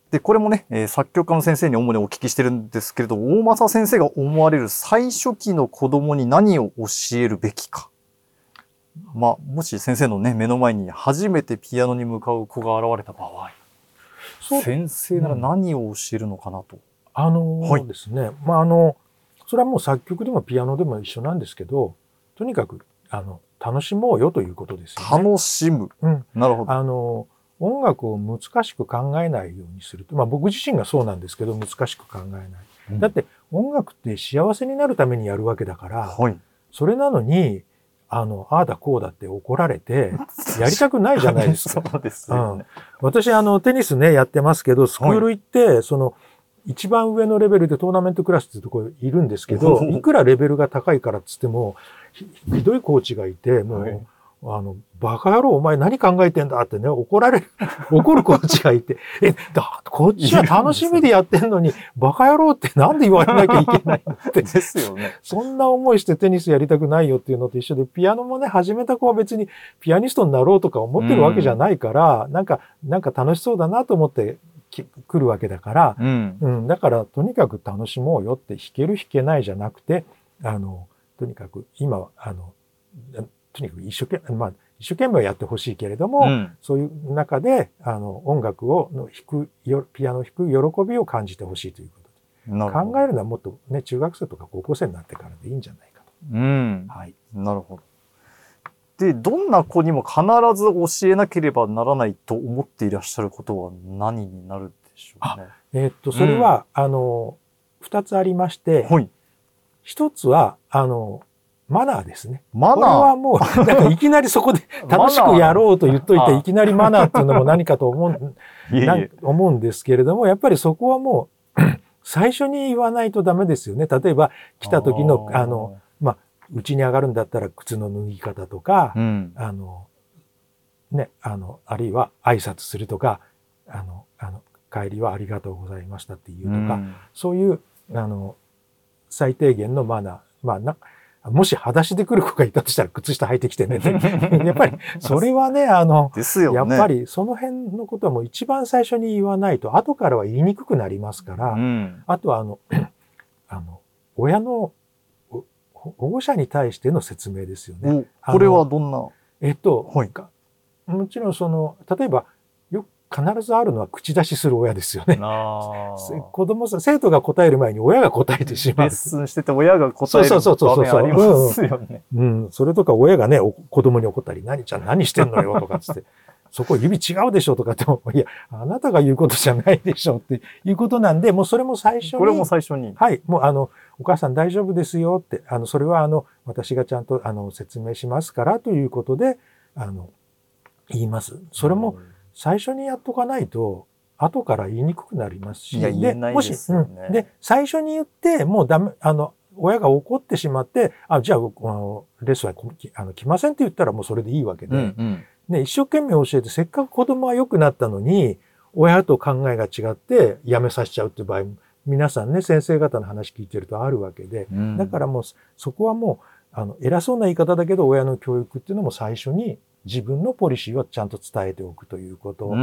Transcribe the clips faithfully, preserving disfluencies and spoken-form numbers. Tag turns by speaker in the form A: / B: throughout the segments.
A: で、これもね、えー、作曲家の先生に主にお聞きしてるんですけれど、大政先生が思われる最初期の子供に何を教えるべきか。まあ、もし先生のね、目の前に初めてピアノに向かう子が現れた場合、先生なら何を教えるのかなと。うん、
B: あのーはい、ですね、まあ、あの、それはもう作曲でもピアノでも一緒なんですけど、とにかく、あの、楽しもうよということですよね。
A: 楽しむ。
B: うん。
A: なるほど。
B: あの、音楽を難しく考えないようにすると。まあ僕自身がそうなんですけど、難しく考えない。うん、だって音楽って幸せになるためにやるわけだから、はい、それなのに、あの、ああだこうだって怒られて、やりたくないじゃないですか。
A: そうですよね。
B: うん、私、あの、テニスね、やってますけど、スクール行って、はい、その、一番上のレベルでトーナメントクラスっていうところいるんですけど、いくらレベルが高いからっつっても、ひ, ひどいコーチがいて、もう、はい、あの、バカ野郎お前何考えてんだってね、怒られる、怒るコーチがいて、え、だ、こっちは楽しみでやってんのに、バカ野郎ってなんで言われなきゃいけないのって。
A: ですよね。
B: そんな思いしてテニスやりたくないよっていうのと一緒で、ピアノもね、始めた子は別にピアニストになろうとか思ってるわけじゃないから、うん、なんか、なんか楽しそうだなと思って来るわけだから、うん、うん、だからとにかく楽しもうよって、弾ける弾けないじゃなくて、あの、とにかく今、あの、とにかく一生懸命、まあ、一生懸命はやってほしいけれども、うん、そういう中で、あの、音楽をの弾く、ピアノを弾く喜びを感じてほしいということで。考えるのはもっとね、中学生とか高校生になってからでいいんじゃないかと。
A: うん。はい。なるほど。で、どんな子にも必ず教えなければならないと思っていらっしゃることは何になるでしょうね。
B: えー、っと、それは、うん、あの、二つありまして、はい、一つは、あの、マナーですね。
A: マナー？
B: これはもう、なんかいきなりそこで楽しくやろうと言っといて、いきなりマナーっていうのも何かと思う、いえいえ思うんですけれども、やっぱりそこはもう、最初に言わないとダメですよね。例えば、来た時の、あの、まあ、うちに上がるんだったら靴の脱ぎ方とか、うん、あの、ね、あの、あるいは挨拶するとか、あの、あの、帰りはありがとうございましたっていうとか、うん、そういう、あの、最低限のマナー、まあな、もし裸足で来る子がいたとしたら靴下履いてきてね。やっぱり、それはね、あの、
A: ですよね、
B: やっぱりその辺のことはもう一番最初に言わないと、後からは言いにくくなりますから、うん、あとはあの、あの、親の保護者に対しての説明ですよね。
A: これはどんな
B: えっと、はい、もちろんその、例えば、よく必ずあるのは口出しする親ですよね。子供さん、生徒が答える前に親が答えてしまう。
A: レッスンしてて親が答える
B: そうそうそうそう。
A: ありますよね。
B: うん。それとか親がね、子供に怒ったり、何ちゃん何してんのよとかつって、そこ指違うでしょとかっても、いや、あなたが言うことじゃないでしょっていうことなんで、もうそれも最初に。
A: これも最初に。
B: はい。もうあの、お母さん大丈夫ですよって、あの、それはあの、私がちゃんとあの、説明しますからということで、あの、言います。それも最初にやっとかないと、後から言いにくくなりますし。
A: いや、言えないですよね。
B: うん。で、最初に言って、もうダメ、あの、親が怒ってしまって、あ、じゃあ、あのレッスンはあの来ませんって言ったらもうそれでいいわけで、うんうん、ね、一生懸命教えて、せっかく子供は良くなったのに、親と考えが違ってやめさせちゃうっていう場合も、皆さんね、先生方の話聞いてるとあるわけで、うん、だからもう、そこはもう、あの、偉そうな言い方だけど、親の教育っていうのも最初に自分のポリシーをちゃんと伝えておくということ。うん、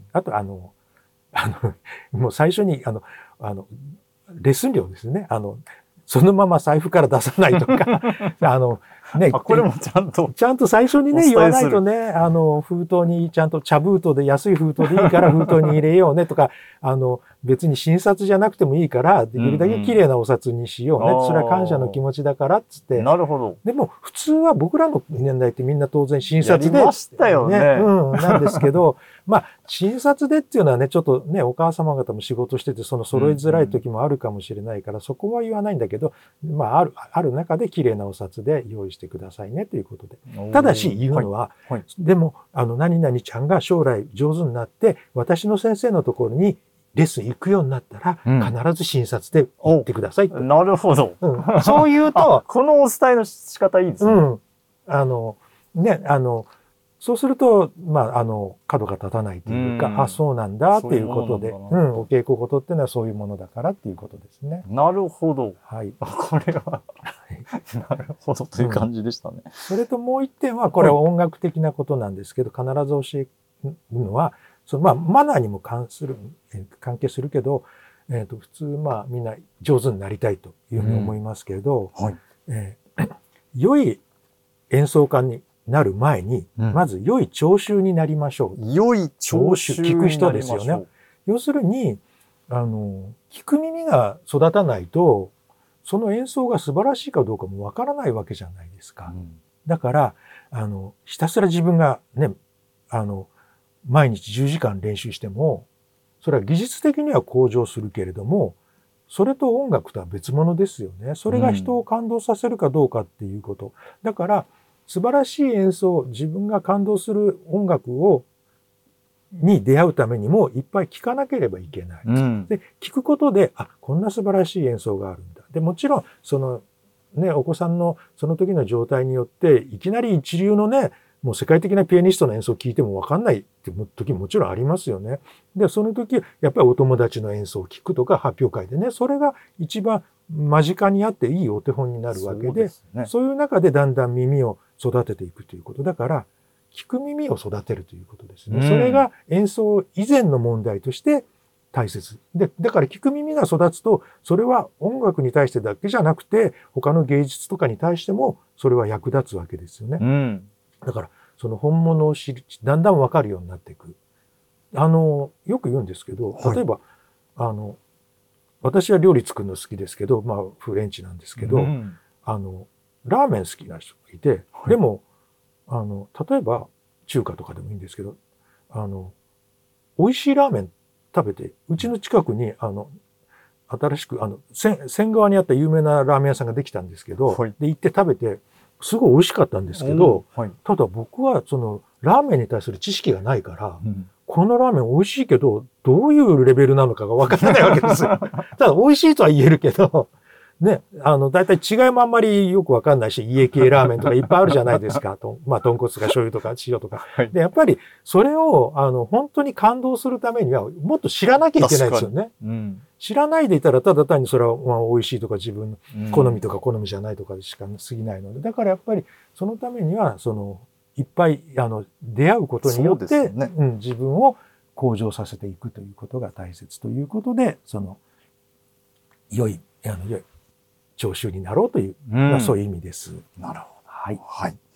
B: あと、あの、あの、もう最初に、あの、あの、レッスン料ですね。あの、そのまま財布から出さないとか、あの、ね、
A: これもちゃんと。
B: ちゃんと最初にね、言わないとね、あの、封筒にちゃんと茶封筒で安い封筒でいいから封筒に入れようねとか、あの、別に診察じゃなくてもいいから、できるだけ綺麗なお札にしようね。うんうん、それは感謝の気持ちだからっつって。
A: なるほど。
B: でも、普通は僕らの年代ってみんな当然診察で。
A: やりましたよね。
B: うん、なんですけど、まあ、診察でっていうのはね、ちょっとね、お母様方も仕事してて、その揃えづらい時もあるかもしれないから、うんうん、そこは言わないんだけど、まあ、ある、ある中で綺麗なお札で用意してくださいねということで。ただし、言うのは、はいはい、でも、あの、何々ちゃんが将来上手になって、私の先生のところにレッスン行くようになったら、うん、必ず診察で行ってくださいと。
A: なるほど。
B: うん、そう言うと、
A: このお伝えの仕方いいですね。
B: うん。あの、ね、あの、そうすると、まあ、あの、角が立たないというか、うん、あ、そうなんだっていうことで、う, うん、お稽古事っていうのはそういうものだからっていうことですね。
A: なるほど。
B: はい。
A: これは、なるほどという感じでしたね。うん、
B: それともう一点は、これは音楽的なことなんですけど、必ず教えるのは、 そのまあマナーにも関する、関係するけど、えー、と普通まあみんな上手になりたいというふうに思いますけれど、
A: うんはい、
B: えー、良い演奏家になる前に、うん、まず良い聴衆になりましょう。
A: 良い聴衆
B: 聞く人ですよね。要するに、あの、聞く耳が育たないと、その演奏が素晴らしいかどうかもわからないわけじゃないですか。うん、だから、あの、ひたすら自分がね、あの、毎日じゅうじかん練習しても、それは技術的には向上するけれども、それと音楽とは別物ですよね。それが人を感動させるかどうかっていうこと。うん、だから、素晴らしい演奏、自分が感動する音楽を、に出会うためにもいっぱい聴かなければいけない。うん、で、聴くことで、あ、こんな素晴らしい演奏があるんだ。で、もちろん、その、ね、お子さんのその時の状態によって、いきなり一流のね、もう世界的なピアニストの演奏を聴いてもわかんないって時ももちろんありますよね。で、その時、やっぱりお友達の演奏を聴くとか発表会でね、それが一番間近にあっていいお手本になるわけで、そうですね、そういう中でだんだん耳を育てていくということ。だから、聞く耳を育てるということですね。うん、それが演奏以前の問題として大切。で、だから聞く耳が育つと、それは音楽に対してだけじゃなくて、他の芸術とかに対しても、それは役立つわけですよね。うん、だから、その本物を知り、だんだんわかるようになっていく。あの、よく言うんですけど、例えば、はい、あの、私は料理作るの好きですけど、まあ、フレンチなんですけど、うん、あの、ラーメン好きな人がいて、はい、でも、あの、例えば、中華とかでもいいんですけど、あの、美味しいラーメン食べて、うちの近くに、あの、新しく、あの、仙川にあった有名なラーメン屋さんができたんですけど、はい、で、行って食べて、すごい美味しかったんですけど、はい、ただ僕は、その、ラーメンに対する知識がないから、うん、このラーメン美味しいけど、どういうレベルなのかがわからないわけですよ。ただ、美味しいとは言えるけど、ね、あの、だいたい違いもあんまりよくわかんないし、家系ラーメンとかいっぱいあるじゃないですか。とまあ、豚骨とか醤油とか塩とか。はい、で、やっぱり、それを、あの、本当に感動するためには、もっと知らなきゃいけないですよね。うん、知らないでいたら、ただ単にそれは、まあ、美味しいとか自分の好みとか好みじゃないとかでしか過ぎないので、だからやっぱり、そのためには、その、いっぱい、あの、出会うことによって、ね、うん、自分を向上させていくということが大切ということで、その、良い、あの、良い、聴衆になろうという、うん、まあ、そういう意味です。
A: なるほど。
B: はい。
A: はい。